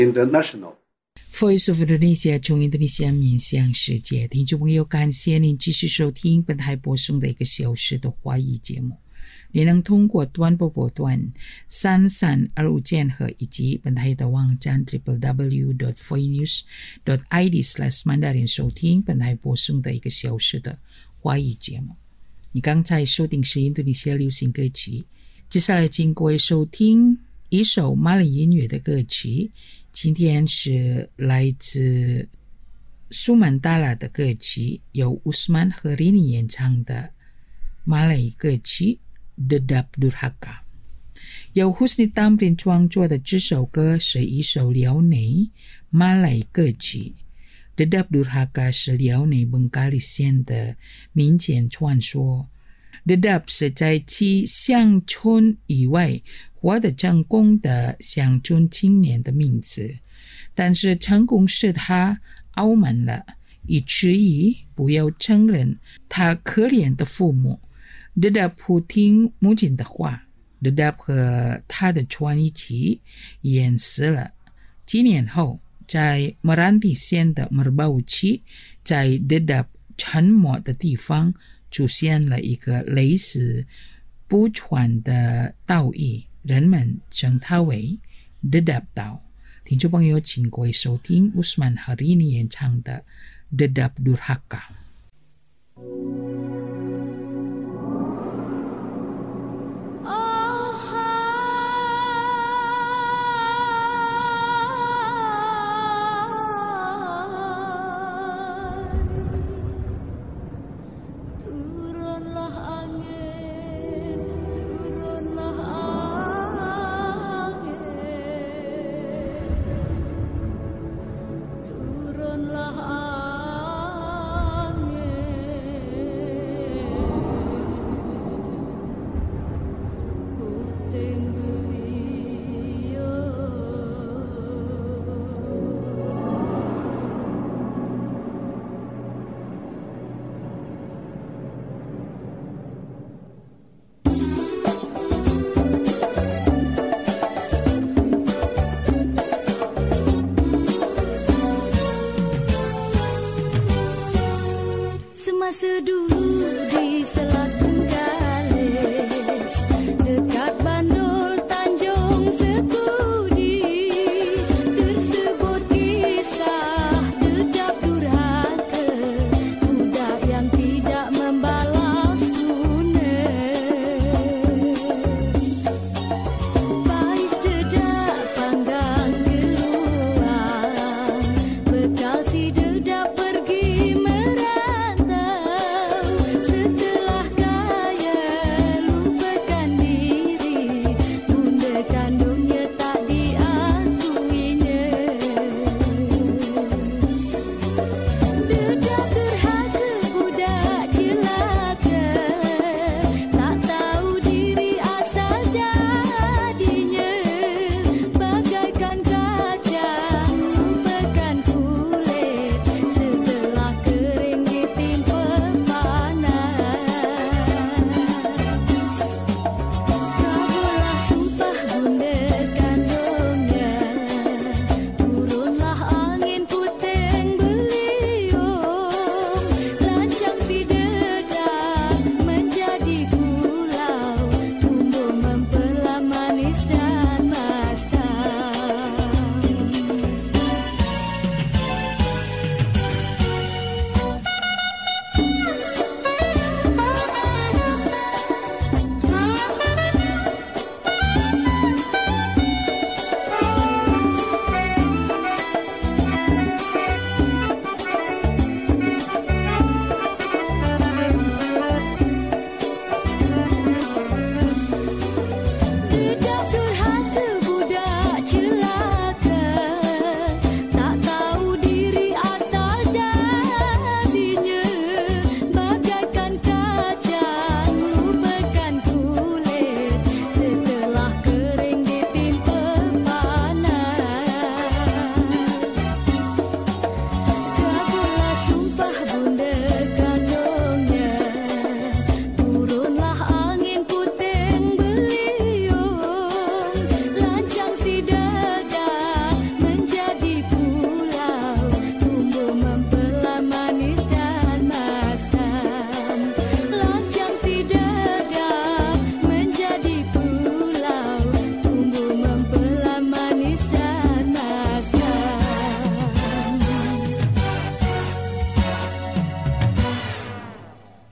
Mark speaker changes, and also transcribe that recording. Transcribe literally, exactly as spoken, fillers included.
Speaker 1: International
Speaker 2: Voice of Indonesia 从印度尼西亚面向世界，听众朋友，感谢您继续收听本台播送的一个小时的华语节目。你能通过短波波段三三二五键和以及本台的网站 double-u double-u double-u dot voinews dot i d slash mandarin 收听本台播送的一个小时的华语节目。你刚才收听是印度尼西亚流行歌曲，接下来请各位收听一首马来音乐的歌曲。今天是来自苏曼达拉的歌曲，由乌斯曼和rini演唱的马来歌曲 Dedap Durhaka。 由 Husni Tamrin 创作的这首歌是一首辽内马来歌曲。 Dedap Durhaka 是辽内崩咖里县的民间传说。 Dedap 是在其乡村以外获得成功的乡村青年的名字，但是成功使他傲慢了，以至于不要承认他可怜的父母。 Dedap 不听母亲的话， Dedap 和他的船一起淹死了。几年后，在 Meranti 县的 Merbau区，在 Dedap 沉没的地方出现了一个类似不船的岛屿，人们称它为 Dedap 岛。听众朋友，请各位收听乌斯曼和rini演唱的 Dedap Durhaka。